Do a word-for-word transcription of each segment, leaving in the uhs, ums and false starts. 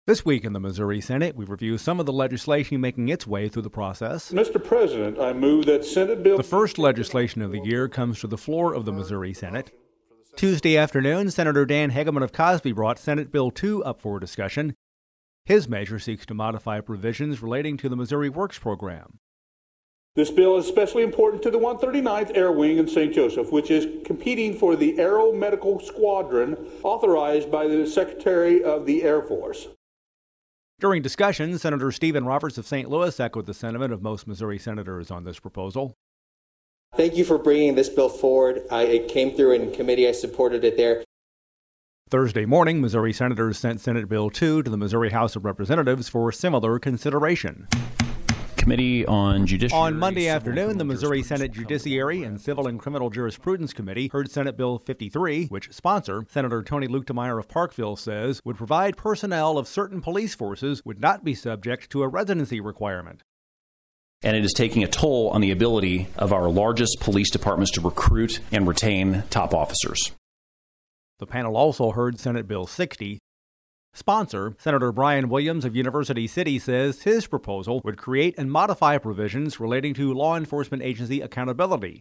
This week in the Missouri Senate, we review some of the legislation making its way through the process. Mister President, I move that Senate Bill... The first legislation of the year comes to the floor of the Missouri Senate. Tuesday afternoon, Senator Dan Hegeman of Cosby brought Senate Bill two up for discussion. His measure seeks to modify provisions relating to the Missouri Works program. This bill is especially important to the one thirty-ninth Air Wing in Saint Joseph, which is competing for the Aero Medical Squadron authorized by the Secretary of the Air Force. During discussion, Senator Stephen Roberts of Saint Louis echoed the sentiment of most Missouri senators on this proposal. Thank you for bringing this bill forward. I, it came through in committee. I supported it there. Thursday morning, Missouri senators sent Senate Bill two to the Missouri House of Representatives for similar consideration. Committee on Judiciary. On Monday afternoon, the Missouri Senate Judiciary and Civil and Criminal Jurisprudence Committee heard Senate Bill fifty-three, which sponsor, Senator Tony Luetkemeyer of Parkville, says would provide personnel of certain police forces would not be subject to a residency requirement. And it is taking a toll on the ability of our largest police departments to recruit and retain top officers. The panel also heard Senate Bill sixty. Sponsor, Senator Brian Williams of University City, says his proposal would create and modify provisions relating to law enforcement agency accountability.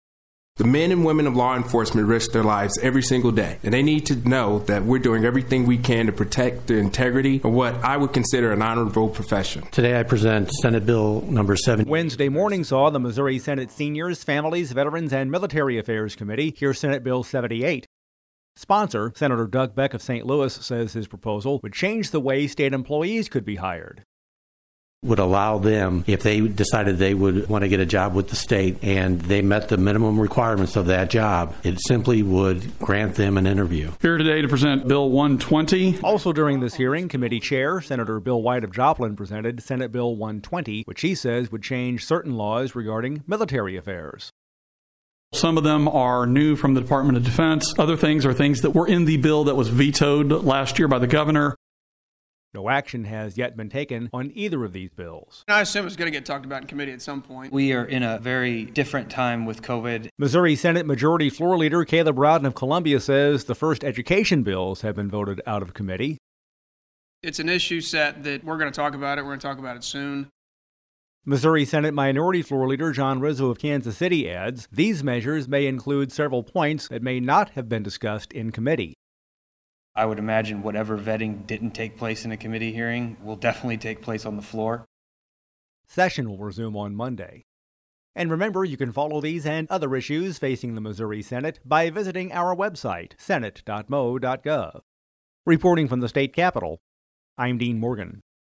The men and women of law enforcement risk their lives every single day, and they need to know that we're doing everything we can to protect the integrity of what I would consider an honorable profession. Today I present Senate Bill number seven. Wednesday morning saw the Missouri Senate Seniors, Families, Veterans, and Military Affairs Committee hear Senate Bill seventy-eight. Sponsor, Senator Doug Beck of Saint Louis, says his proposal would change the way state employees could be hired. Would allow them, if they decided they would want to get a job with the state and they met the minimum requirements of that job, it simply would grant them an interview. Here today to present Bill one twenty. Also during this hearing, committee chair Senator Bill White of Joplin presented Senate Bill one twenty, which he says would change certain laws regarding military affairs. Some of them are new from the Department of Defense. Other things are things that were in the bill that was vetoed last year by the governor. No action has yet been taken on either of these bills. I assume it's going to get talked about in committee at some point. We are in a very different time with COVID. Missouri Senate Majority Floor Leader Caleb Rowden of Columbia says the first education bills have been voted out of committee. It's an issue set that we're going to talk about it. We're going to talk about it soon. Missouri Senate Minority Floor Leader John Rizzo of Kansas City adds, these measures may include several points that may not have been discussed in committee. I would imagine whatever vetting didn't take place in a committee hearing will definitely take place on the floor. Session will resume on Monday. And remember, you can follow these and other issues facing the Missouri Senate by visiting our website, senate dot mo dot gov. Reporting from the state capitol, I'm Dean Morgan.